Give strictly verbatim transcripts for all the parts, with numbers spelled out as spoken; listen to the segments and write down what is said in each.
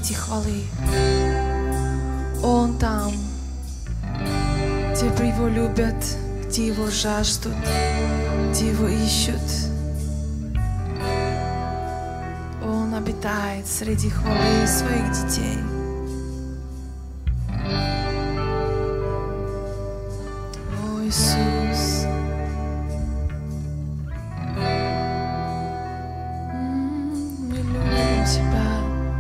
среди хвалы. Он там, где Его любят, где Его жаждут, где Его ищут. Он обитает среди хвалы своих детей. О, Иисус, мы любим Тебя,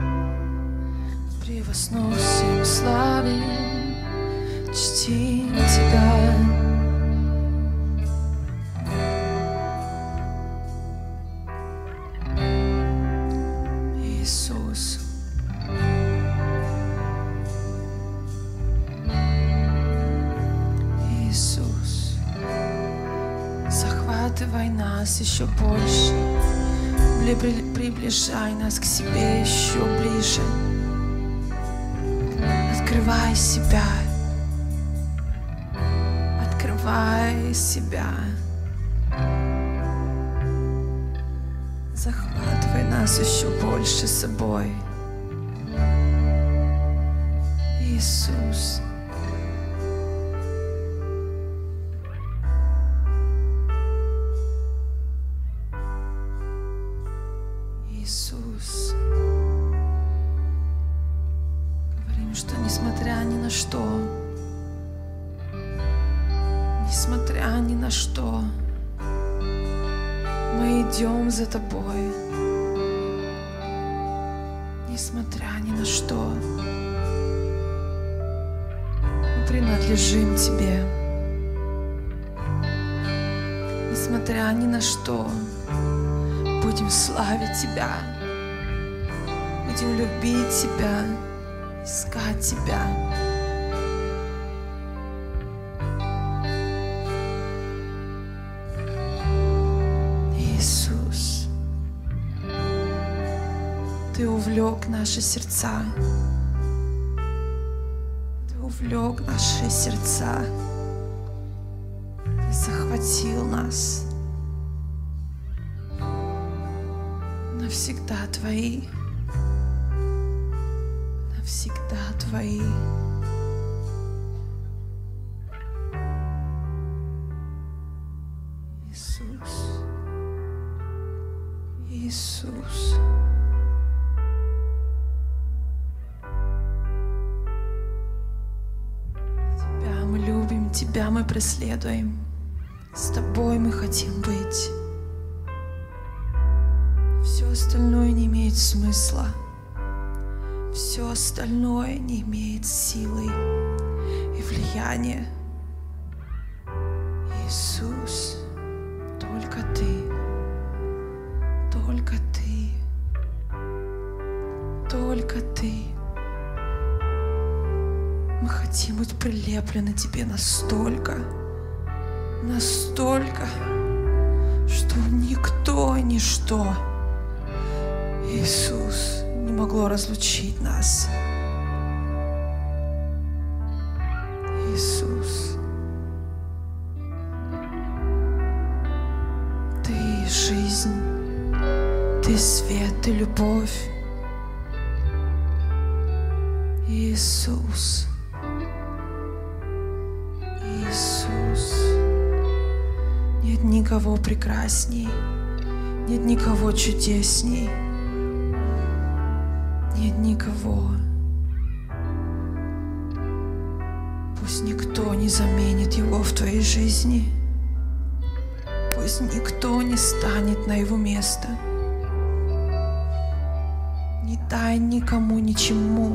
превозносим, славим, чтим Тебя. Иисус, Иисус, захватывай нас еще больше, приближай нас к себе еще ближе. Открывай себя, открывай себя. Захватывай нас еще больше собой. Иисус. Иисус. Говорим, что несмотря ни на что, несмотря ни на что, мы идем за Тобой, несмотря ни на что. Мы принадлежим Тебе, несмотря ни на что. Будем славить Тебя, будем любить Тебя, искать Тебя. Иисус, Ты увлек наши сердца, Ты увлек наши сердца, Ты захватил нас. Навсегда Твои, навсегда Твои. Иисус, Иисус. Тебя мы любим, Тебя мы преследуем, с Тобой мы хотим быть. Все остальное не имеет смысла. Все остальное не имеет силы и влияния. Иисус, только Ты, только Ты, только Ты. Мы хотим быть прилеплены Тебе настолько, настолько, что никто и ничто, Иисус, не могло разлучить нас. Иисус, Ты жизнь, Ты свет, Ты любовь. Иисус, Иисус, нет никого прекрасней, нет никого чудесней. Нет никого. Пусть никто не заменит Его в твоей жизни. Пусть никто не станет на Его место. Не дай никому ничему.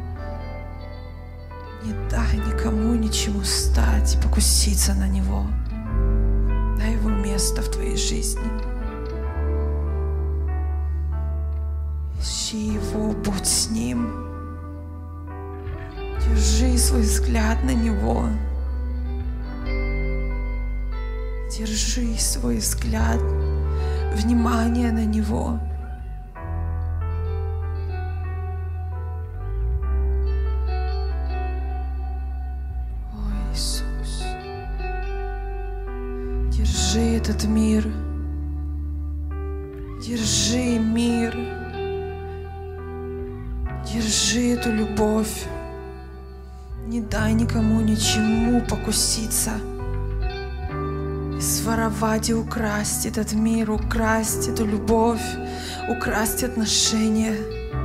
Не дай никому ничему стать и покуситься на Него, на Его место в твоей жизни. Ищи Его, будь с Ним. Держи свой взгляд на Него. Держи свой взгляд, внимание на Него. О, Иисус, держи этот мир. Держи мир. Держи эту любовь. Не дай никому ничему покуситься и своровать и украсть этот мир, украсть эту любовь, украсть отношения.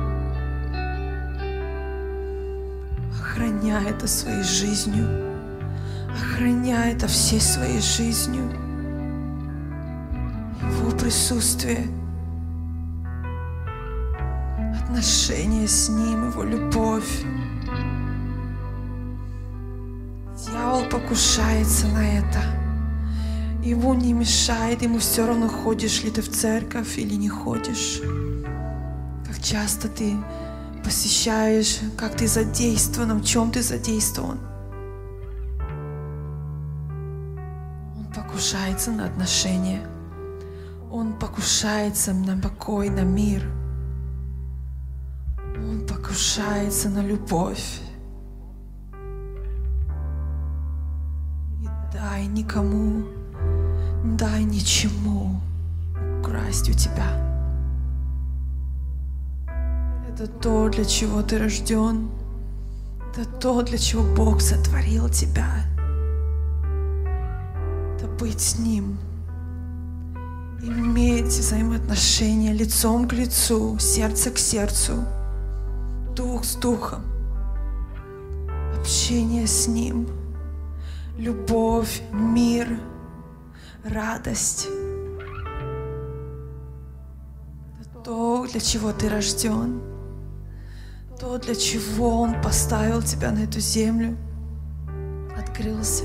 Охраняй это своей жизнью. Охраняй это всей своей жизнью. Его присутствие, отношения с Ним, Его любовь. Дьявол покушается на это. Ему не мешает, ему все равно, ходишь ли ты в церковь или не ходишь. Как часто ты посещаешь, как ты задействован, в чем ты задействован. Он покушается на отношения. Он покушается на покой, на мир. Он покушается на любовь. Не дай никому, не дай ничему украсть у тебя. Это то, для чего ты рожден. Это то, для чего Бог сотворил тебя. Это быть с Ним. Иметь взаимоотношения лицом к лицу, сердце к сердцу, дух с духом. Общение с Ним. Любовь, мир, радость. Это то, для чего ты рожден. То, для чего Он поставил тебя на эту землю, открылся.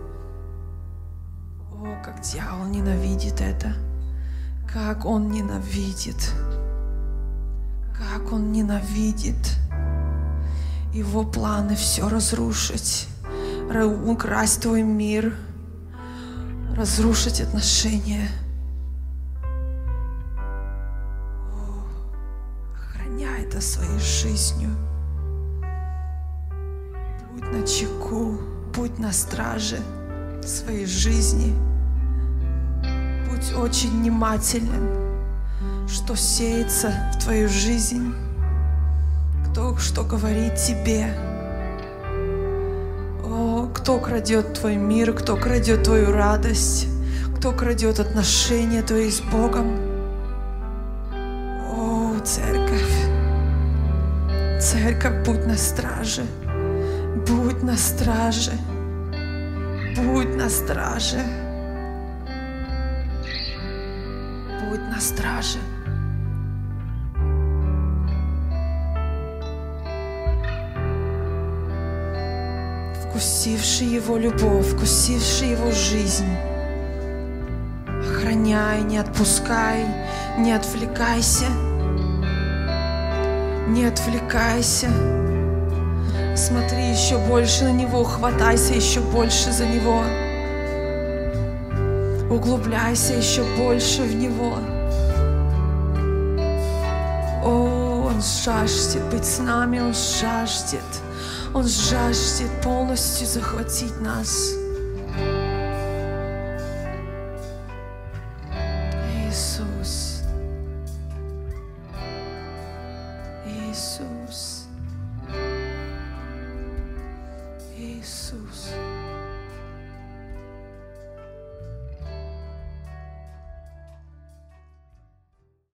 О, как дьявол ненавидит это. Как он ненавидит. Как он ненавидит. Его планы все разрушить. Украсть твой мир. Разрушить отношения. Это своей жизнью. Будь начеку, будь на страже своей жизни. Будь очень внимателен, что сеется в твою жизнь, кто что говорит тебе. О, кто крадет твой мир, кто крадет твою радость, кто крадет отношения твои с Богом. О, церковь. Церковь, будь на страже, будь на страже, будь на страже, будь на страже. Вкусивший Его любовь, вкусивший Его жизнь, охраняй, не отпускай, не отвлекайся. Не отвлекайся. Смотри еще больше на Него, хватайся еще больше за Него. Углубляйся еще больше в Него. О, Он жаждет быть с нами, Он жаждет. Он жаждет полностью захватить нас. Иисус. Иисус, Иисус.